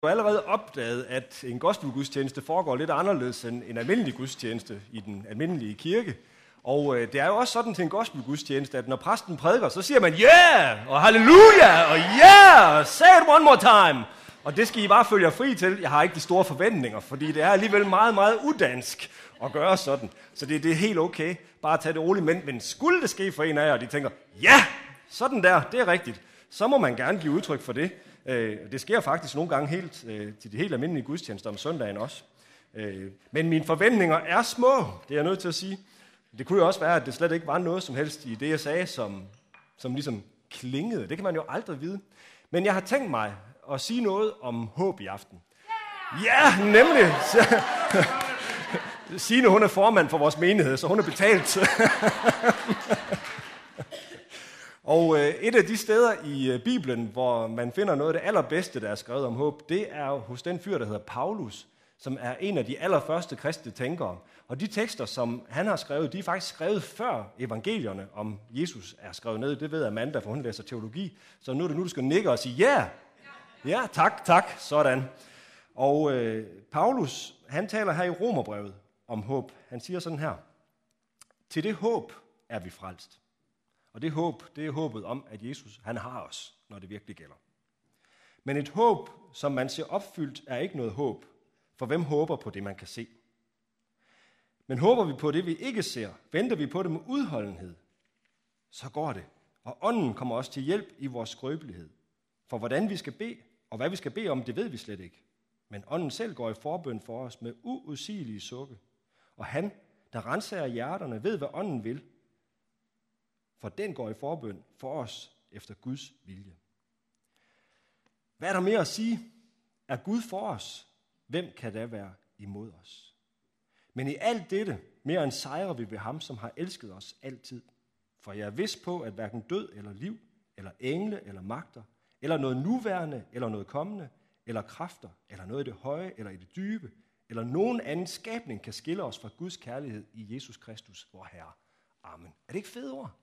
Jeg har allerede opdaget, at en gospelgudstjeneste foregår lidt anderledes end en almindelig gudstjeneste i den almindelige kirke. Og det er jo også sådan til en gospelgudstjeneste, at når præsten prædiker, så siger man, yeah, og halleluja, og yeah, say it one more time. Og det skal I bare følge jer fri til. Jeg har ikke de store forventninger, fordi det er alligevel meget, meget udansk at gøre sådan. Så det er helt okay. Bare tage det roligt. Men skulle det ske for en af jer, og de tænker, ja, sådan der, det er rigtigt, så må man gerne give udtryk for det. Det sker faktisk nogle gange helt til de helt almindelige gudstjenester om søndagen også. Men mine forventninger er små, det er jeg nødt til at sige. Det kunne jo også være, at det slet ikke var noget som helst i det, jeg sagde, som ligesom klingede. Det kan man jo aldrig vide. Men jeg har tænkt mig at sige noget om håb i aften. Ja, nemlig! Signe, hun er formand for vores menighed, så hun er betalt. Og et af de steder i Bibelen, hvor man finder noget af det allerbedste, der er skrevet om håb, det er hos den fyr, der hedder Paulus, som er en af de allerførste kristne tænkere. Og de tekster, som han har skrevet, de er faktisk skrevet før evangelierne om Jesus er skrevet ned. Det ved Amanda, for hun læser teologi. Så nu er det nu, du skal nikke og sige, ja, ja, tak, sådan. Og Paulus, han taler her i Romerbrevet om håb. Han siger sådan her, til det håb er vi frelst. Og det håb, det er håbet om, at Jesus, han har os, når det virkelig gælder. Men et håb, som man ser opfyldt, er ikke noget håb. For hvem håber på det, man kan se? Men håber vi på det, vi ikke ser, venter vi på det med udholdenhed, så går det. Og ånden kommer også til hjælp i vores skrøbelighed. For hvordan vi skal bede, og hvad vi skal bede om, det ved vi slet ikke. Men ånden selv går i forbøn for os med uudsigelige sukke. Og han, der renser hjerterne, ved, hvad ånden vil. For den går i forbøn for os efter Guds vilje. Hvad er der mere at sige? Er Gud for os? Hvem kan da være imod os? Men i alt dette, mere end sejrer vi ved ham, som har elsket os altid. For jeg er vidst på, at hverken død eller liv, eller engle eller magter, eller noget nuværende, eller noget kommende, eller kræfter, eller noget i det høje, eller i det dybe, eller nogen anden skabning kan skille os fra Guds kærlighed i Jesus Kristus, vor Herre. Amen. Er det ikke fede ord?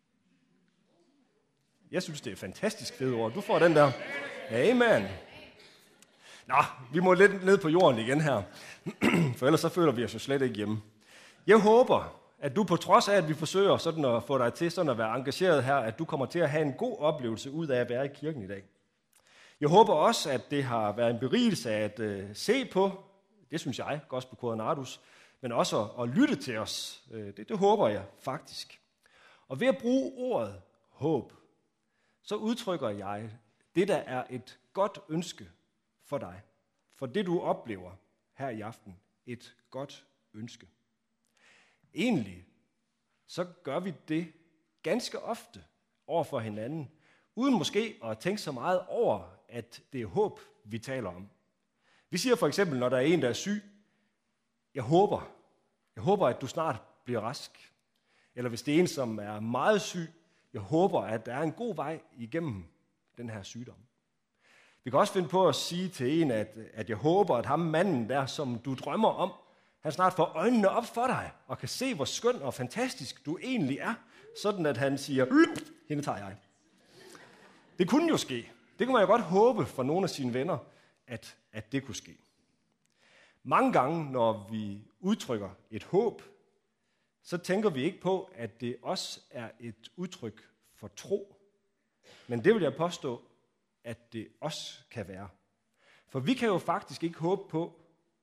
Jeg synes, det er fantastisk fede ord. Du får den der. Amen. Nå, vi må lidt ned på jorden igen her, for ellers så føler vi os jo slet ikke hjemme. Jeg håber, at du på trods af, at vi forsøger sådan at få dig til sådan at være engageret her, at du kommer til at have en god oplevelse ud af at være i kirken i dag. Jeg håber også, at det har været en berigelse at se på, det synes jeg, Gospel Coronadus, men også at lytte til os. Det håber jeg faktisk. Og ved at bruge ordet håb, så udtrykker jeg det, der er et godt ønske for dig. For det, du oplever her i aften, et godt ønske. Egentlig, så gør vi det ganske ofte over for hinanden, uden måske at tænke så meget over, at det er håb, vi taler om. Vi siger for eksempel, når der er en, der er syg, jeg håber, at du snart bliver rask. Eller hvis det er en, som er meget syg, jeg håber, at der er en god vej igennem den her sygdom. Vi kan også finde på at sige til en, at jeg håber, at ham manden der, som du drømmer om, han snart får øjnene op for dig, og kan se, hvor skøn og fantastisk du egentlig er, sådan at han siger, hende tager jeg. Det kunne jo ske. Det kunne man jo godt håbe for nogle af sine venner, at det kunne ske. Mange gange, når vi udtrykker et håb, så tænker vi ikke på, at det også er et udtryk for tro. Men det vil jeg påstå, at det også kan være. For vi kan jo faktisk ikke håbe på,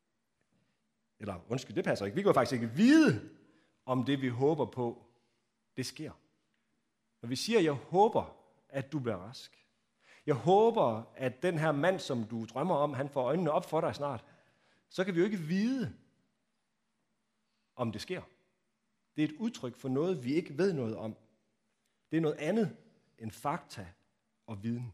det passer ikke, vi kan jo faktisk ikke vide, om det vi håber på, det sker. Når vi siger, jeg håber, at du bliver rask. Jeg håber, at den her mand, som du drømmer om, han får øjnene op for dig snart. Så kan vi jo ikke vide, om det sker. Det er et udtryk for noget, vi ikke ved noget om. Det er noget andet end fakta og viden.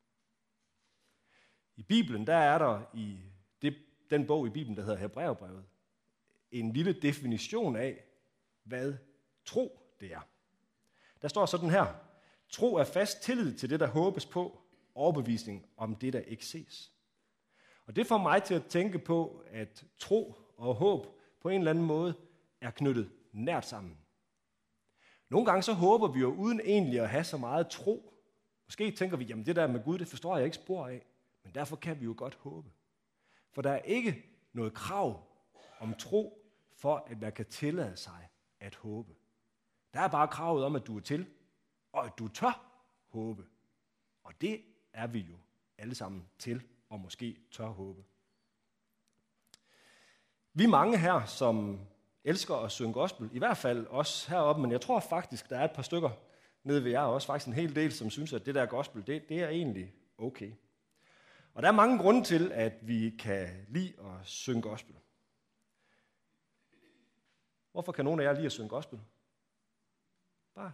I Bibelen, der er der i den bog i Bibelen, der hedder Hebræerbrevet, en lille definition af, hvad tro det er. Der står sådan her, tro er fast tillid til det, der håbes på, overbevisning om det, der ikke ses. Og det får mig til at tænke på, at tro og håb på en eller anden måde er knyttet nært sammen. Nogle gange så håber vi jo uden egentlig at have så meget tro. Måske tænker vi, jamen det der med Gud, det forstår jeg ikke spor af. Men derfor kan vi jo godt håbe. For der er ikke noget krav om tro, for at man kan tillade sig at håbe. Der er bare kravet om, at du er til, og at du tør håbe. Og det er vi jo alle sammen til, og måske tør håbe. Vi er mange her, som elsker at synge gospel, i hvert fald os heroppe, men jeg tror faktisk, der er et par stykker nede ved jer, og også faktisk en hel del, som synes, at det der gospel, det er egentlig okay. Og der er mange grunde til, at vi kan lide at synge gospel. Hvorfor kan nogen af jer lide at synge gospel? Bare.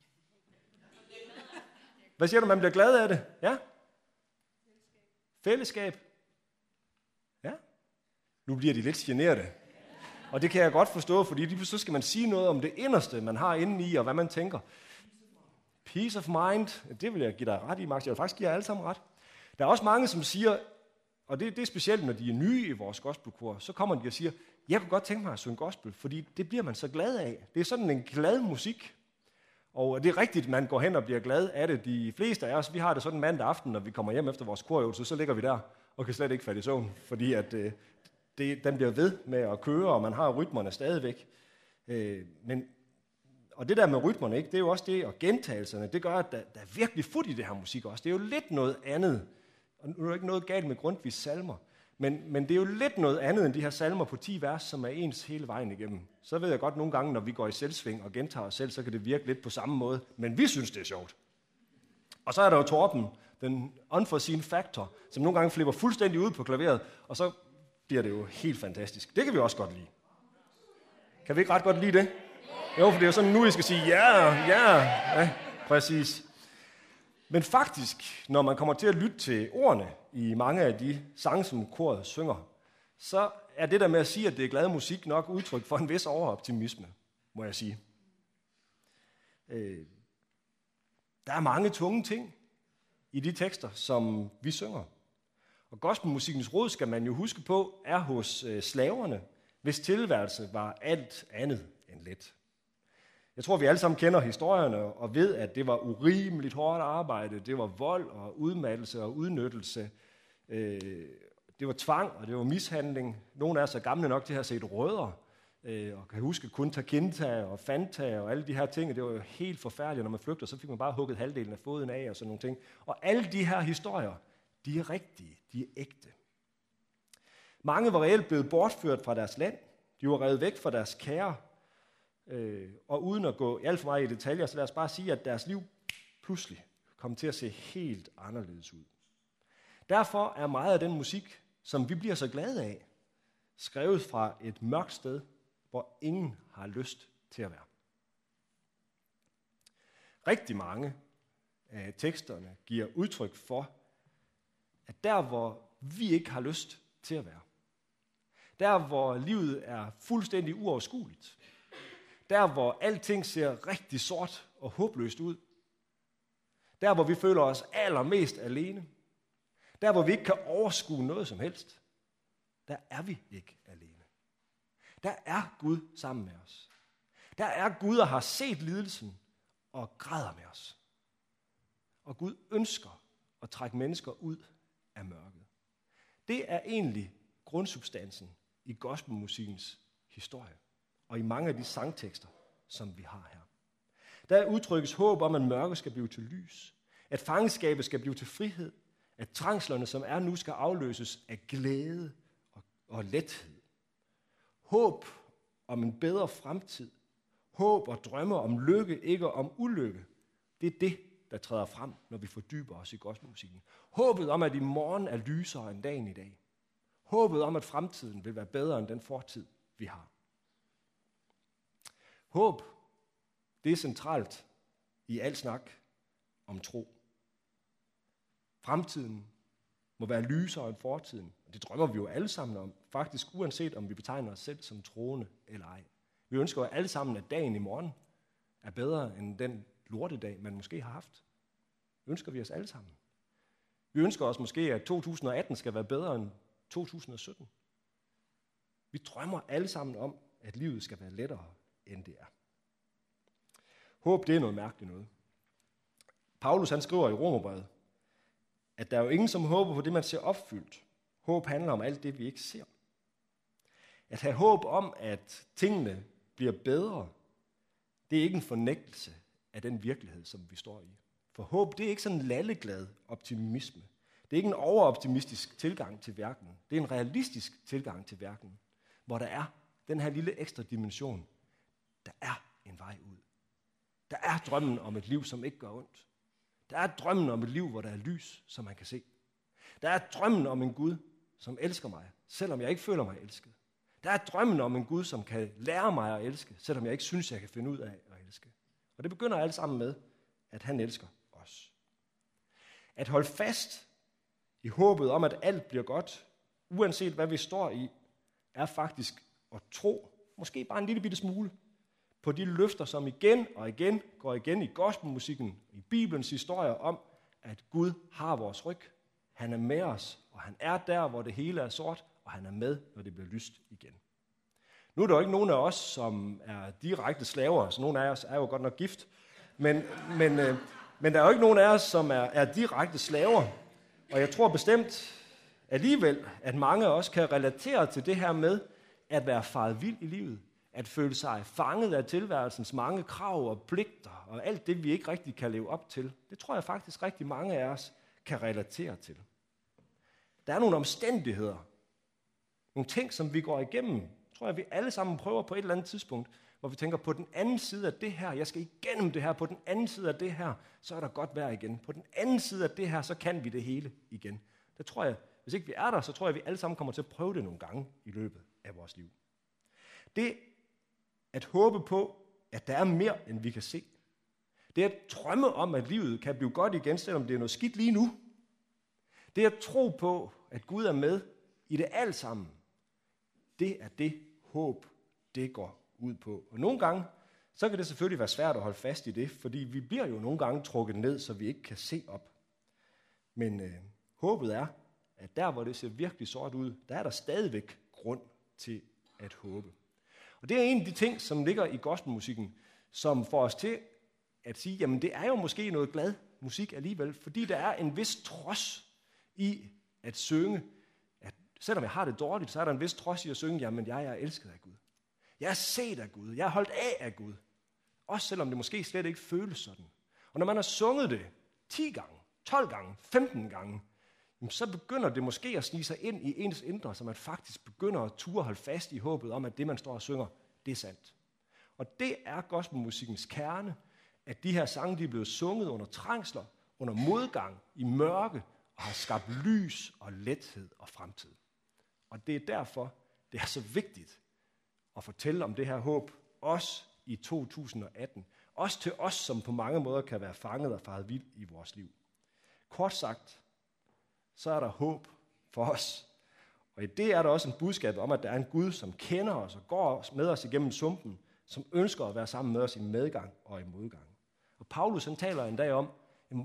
Hvad siger du, man bliver glad af det? Ja? Fællesskab. Ja? Nu bliver de lidt generede. Og det kan jeg godt forstå, fordi lige så skal man sige noget om det inderste, man har inde i, og hvad man tænker. Peace of mind, det vil jeg give dig ret i, Max. Jeg vil faktisk give jer alle sammen ret. Der er også mange, som siger, og det er specielt, når de er nye i vores gospelkor, så kommer de og siger, jeg kunne godt tænke mig at synge gospel, fordi det bliver man så glad af. Det er sådan en glad musik. Og det er rigtigt, man går hen og bliver glad af det. De fleste af os, vi har det sådan mandag aften, når vi kommer hjem efter vores korøvelse, så ligger vi der og kan slet ikke falde i søvn, fordi at den bliver ved med at køre, og man har rytmerne stadigvæk. Og det der med rytmerne, ikke, det er jo også det, og gentagelserne, det gør, at der er virkelig fut i det her musik også. Det er jo lidt noget andet. Og nu er der ikke noget galt med Grundtvigs salmer, men det er jo lidt noget andet end de her salmer på 10 vers, som er ens hele vejen igennem. Så ved jeg godt, nogle gange, når vi går i selvsving og gentager os selv, så kan det virke lidt på samme måde, men vi synes, det er sjovt. Og så er der jo Torben, den unforeseen factor, som nogle gange flipper fuldstændig ud på klaveret, og så bliver det jo helt fantastisk. Det kan vi også godt lide. Kan vi ikke ret godt lide det? Jo, for det er jo sådan, nu I skal sige, ja, præcis. Men faktisk, når man kommer til at lytte til ordene i mange af de sange, som koret synger, så er det der med at sige, at det er glad musik, nok udtryk for en vis overoptimisme, må jeg sige. Der er mange tunge ting i de tekster, som vi synger. Og gospelmusikkens rod, skal man jo huske på, er hos slaverne, hvis tilværelse var alt andet end let. Jeg tror, vi alle sammen kender historierne og ved, at det var urimeligt hårdt arbejde. Det var vold og udmattelse og udnyttelse. Det var tvang, og det var mishandling. Nogle af os er gamle nok til at have set Rødder, og kan huske kun Takinta og Fanta og alle de her ting. Det var jo helt forfærdeligt, når man flygter, så fik man bare hugget halvdelen af foden af og sådan nogle ting. Og alle de her historier, de er rigtige, de er ægte. Mange var reelt blevet bortført fra deres land. De var revet væk fra deres kære. Og uden at gå alt for meget i detaljer, så lad os bare sige, at deres liv pludselig kom til at se helt anderledes ud. Derfor er meget af den musik, som vi bliver så glade af, skrevet fra et mørkt sted, hvor ingen har lyst til at være. Rigtig mange af teksterne giver udtryk for, at der, hvor vi ikke har lyst til at være, der, hvor livet er fuldstændig uoverskueligt, der, hvor alting ser rigtig sort og håbløst ud, der, hvor vi føler os allermest alene, der, hvor vi ikke kan overskue noget som helst, der er vi ikke alene. Der er Gud sammen med os. Der er Gud, der har set lidelsen og græder med os. Og Gud ønsker at trække mennesker ud af mørket. Det er egentlig grundsubstansen i gospelmusikkens historie, og i mange af de sangtekster, som vi har her. Der udtrykkes håb om, at mørket skal blive til lys, at fangenskabet skal blive til frihed, at trængslerne, som er nu, skal afløses af glæde og lethed. Håb om en bedre fremtid. Håb og drømme om lykke, ikke om ulykke. Det er det, der træder frem, når vi fordyber os i gospelmusikken. Håbet om, at i morgen er lysere end dagen i dag. Håbet om, at fremtiden vil være bedre end den fortid, vi har. Håb, det er centralt i al snak om tro. Fremtiden må være lysere end fortiden. Det drømmer vi jo alle sammen om, faktisk uanset om vi betegner os selv som troende eller ej. Vi ønsker jo alle sammen, at dagen i morgen er bedre end den lortedag, man måske har haft. Ønsker vi os alle sammen. Vi ønsker os måske, at 2018 skal være bedre end 2017. Vi drømmer alle sammen om, at livet skal være lettere, end det er. Håb, det er noget mærkeligt noget. Paulus, han skriver i Romerbrevet, at der er jo ingen, som håber på det, man ser opfyldt. Håb handler om alt det, vi ikke ser. At have håb om, at tingene bliver bedre, det er ikke en fornægtelse af den virkelighed, som vi står i. For håb, det er ikke sådan en lalleglad optimisme. Det er ikke en overoptimistisk tilgang til verden. Det er en realistisk tilgang til verden, hvor der er den her lille ekstra dimension. Der er en vej ud. Der er drømmen om et liv, som ikke gør ondt. Der er drømmen om et liv, hvor der er lys, som man kan se. Der er drømmen om en Gud, som elsker mig, selvom jeg ikke føler mig elsket. Der er drømmen om en Gud, som kan lære mig at elske, selvom jeg ikke synes, jeg kan finde ud af at elske. Og det begynder alt sammen med, at han elsker os. At holde fast i håbet om, at alt bliver godt, uanset hvad vi står i, er faktisk at tro, måske bare en lille bitte smule, på de løfter, som igen og igen går igen i gospelmusikken, i Bibelens historier om, at Gud har vores ryg. Han er med os, og han er der, hvor det hele er sort, og han er med, når det bliver lyst igen. Nu er der jo ikke nogen af os, som er direkte slaver, så nogle af os er jo godt nok gift, men der er jo ikke nogen af os, som er direkte slaver, og jeg tror bestemt alligevel, at mange af os kan relatere til det her med at være faret vild i livet, at føle sig fanget af tilværelsens mange krav og pligter, og alt det, vi ikke rigtig kan leve op til. Det tror jeg faktisk rigtig mange af os kan relatere til. Der er nogle omstændigheder, nogle ting, som vi går igennem, tror jeg, vi alle sammen prøver på et eller andet tidspunkt, hvor vi tænker, på den anden side af det her, jeg skal igennem det her, på den anden side af det her, så er der godt vejr igen. På den anden side af det her, så kan vi det hele igen. Det tror jeg, hvis ikke vi er der, så tror jeg, vi alle sammen kommer til at prøve det nogle gange i løbet af vores liv. Det at håbe på, at der er mere, end vi kan se. Det at drømme om, at livet kan blive godt igen, selvom det er noget skidt lige nu. Det at tro på, at Gud er med i det alt sammen. Det er det håb, det går ud på. Og nogle gange, så kan det selvfølgelig være svært at holde fast i det, fordi vi bliver jo nogle gange trukket ned, så vi ikke kan se op. Men håbet er, at der, hvor det ser virkelig sort ud, der er der stadigvæk grund til at håbe. Og det er en af de ting, som ligger i gospelmusikken, som får os til at sige, jamen det er jo måske noget glad musik alligevel, fordi der er en vis trods i at synge, at selvom jeg har det dårligt, så er der en vis trods i at synge, jamen jeg er elsket af Gud. Jeg er set af Gud. Jeg er holdt af Gud. Også selvom det måske slet ikke føles sådan. Og når man har sunget det 10 gange, 12 gange, 15 gange, så begynder det måske at snige sig ind i ens indre, så man faktisk begynder at turde holde fast i håbet om, at det, man står og synger, det er sandt. Og det er gospelmusikkens kerne, at de her sange, de er blevet sunget under trængsler, under modgang, i mørke, og har skabt lys og lethed og fremtid. Og det er derfor, det er så vigtigt at fortælle om det her håb, også i 2018. Også til os, som på mange måder kan være fanget og faret vild i vores liv. Kort sagt, så er der håb for os. Og i det er der også en budskab om, at der er en Gud, som kender os og går med os igennem sumpen, som ønsker at være sammen med os i medgang og i modgang. Og Paulus han taler en dag om, at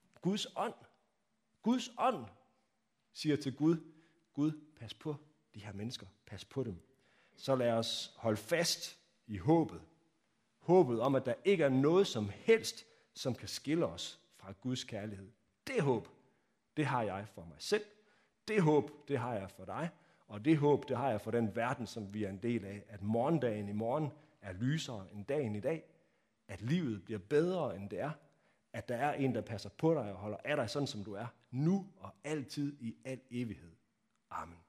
Guds ånd siger til Gud, Gud, pas på de her mennesker, pas på dem. Så lad os holde fast i håbet. Håbet om, at der ikke er noget som helst, som kan skille os fra Guds kærlighed. Det håb, det har jeg for mig selv. Det håb, det har jeg for dig. Og det håb, det har jeg for den verden, som vi er en del af. At morgendagen i morgen er lysere end dagen i dag. At livet bliver bedre, end det er. At der er en, der passer på dig og holder af dig, sådan som du er. Nu og altid i al evighed. Amen.